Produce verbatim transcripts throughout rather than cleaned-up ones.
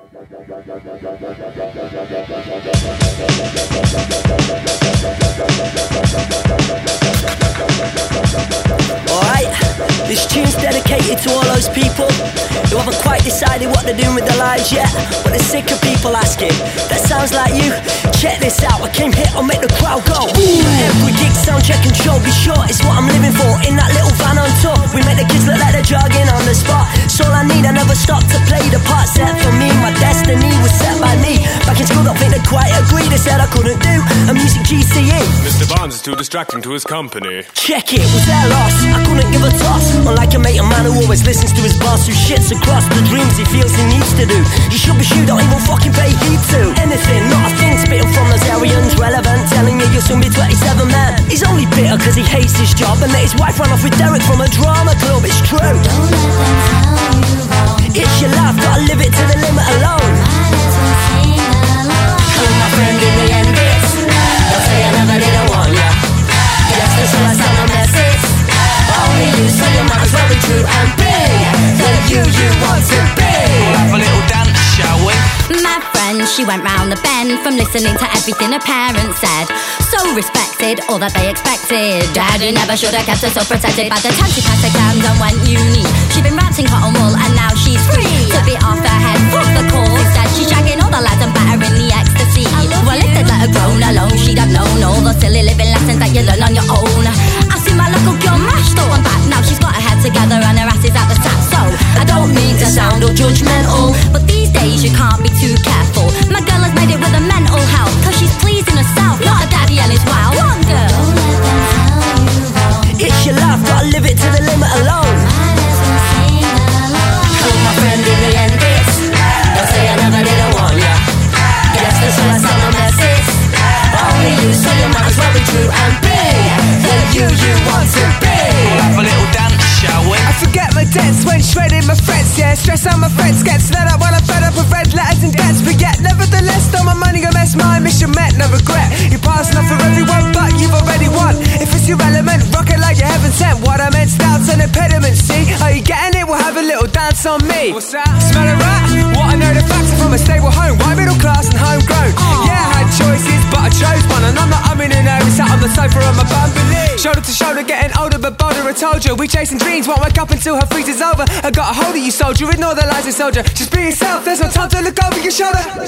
Alright, this tune's dedicated to all those people who haven't quite decided what they're doing with their lives yet, but they're sick of people asking. That sounds like you? Check this out, I came here, I'll make the crowd go. Every gig, sound check and show, be sure it's what I'm living for. In that little van on tour, we make the kids look like they're jogging on the spot. It's all I need, I never stop to play the part set for me. My destiny was set by me. Back in school, don't think they quite agree. They said I couldn't do a music G C E. Mister Barnes is too distracting to his company. Check it, was their loss, I couldn't give a toss. Unlike a mate, a man who always listens to his boss, who shits across the dreams he feels he needs to do. You should be sure, don't even fucking pay heed to anything, not a thing, spitting from those Arians. Relevant, telling you you'll soon be twenty-seven, man. He's only bitter cause he hates his job and that his wife ran off with Derek from a drama club. It's true. Don't let them tell you wrong. It's your life, gotta live it to the limit alone. Might as well sing along. And my friend, in the end it's, they'll say I never did, I want ya. Yes, that's why I sound a message. Only you, so you might as well be true and be the you you want to be. We'll have a little dance, shall we? My friend, she went round the bend from listening to everything her parents said. So respected, all that they expected. Daddy never should have kept her so protected. By the time she passed exams and went uni, she'd been wrapped in cotton wool and now she's free to be off her head, fuck the call. Instead she's shagging all the lads and battering the ecstasy. Well, if they'd let her grown alone, she'd have known all the silly living lessons that you learn on your own. I see my local girl mashed up and back. Now she's got her head together and her ass is at the tap. So I don't mean to sound all judgmental, but these days you can't be too careful. My girl has made it with her mental health, cause she's pleasing herself, not a daddy and his wow. One girl. Don't let them tell you wrong. It's your life, gotta live it to the limit alone. Might as well sing along. And my friend, in the end it's, they'll say I never did, I want ya. Yes, that's why I sound a message. Only you, so you might as well be true and be the you you want to be. We'll have a little dance, shall we? I forget my debts when shredding my friends, yeah. Stress out my friends, get slid up when I'm fed up with red letters and debts. But yet, nevertheless, though my money go mess, my mission met, no regret. You pass enough for everyone, but you've already won. If it's your element, rock it like you heaven sent. What I meant, doubts and impediments, see? Are you getting it? We'll have a little dance on me. What's that? Smell it right? What I know the facts are from a stable home, white middle class and homegrown. Aww. Yeah, I had choices, but I chose one, and I'm not umming and ahhing, sat on the sofa on my bumblebee. Shoulder to shoulder, getting older but bolder. I told you, we chasing dreams, won't wake up until her freeze is over. I got a hold of you, soldier, ignore the lies and soldier. Just be yourself, there's no time to look over your shoulder. Come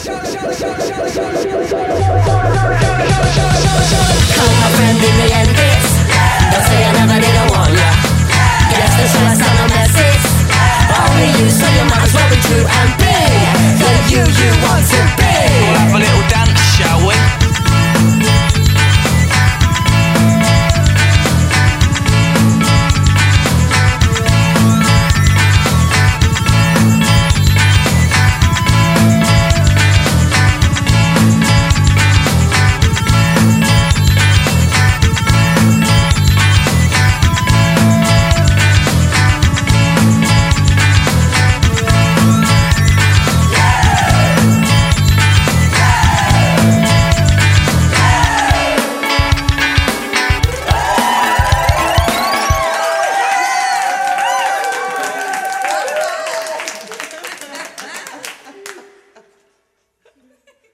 my friend, in the end it's, they'll say I never did, I want ya. Yes, that's why I sound a message. Only you, so you might as well be true and be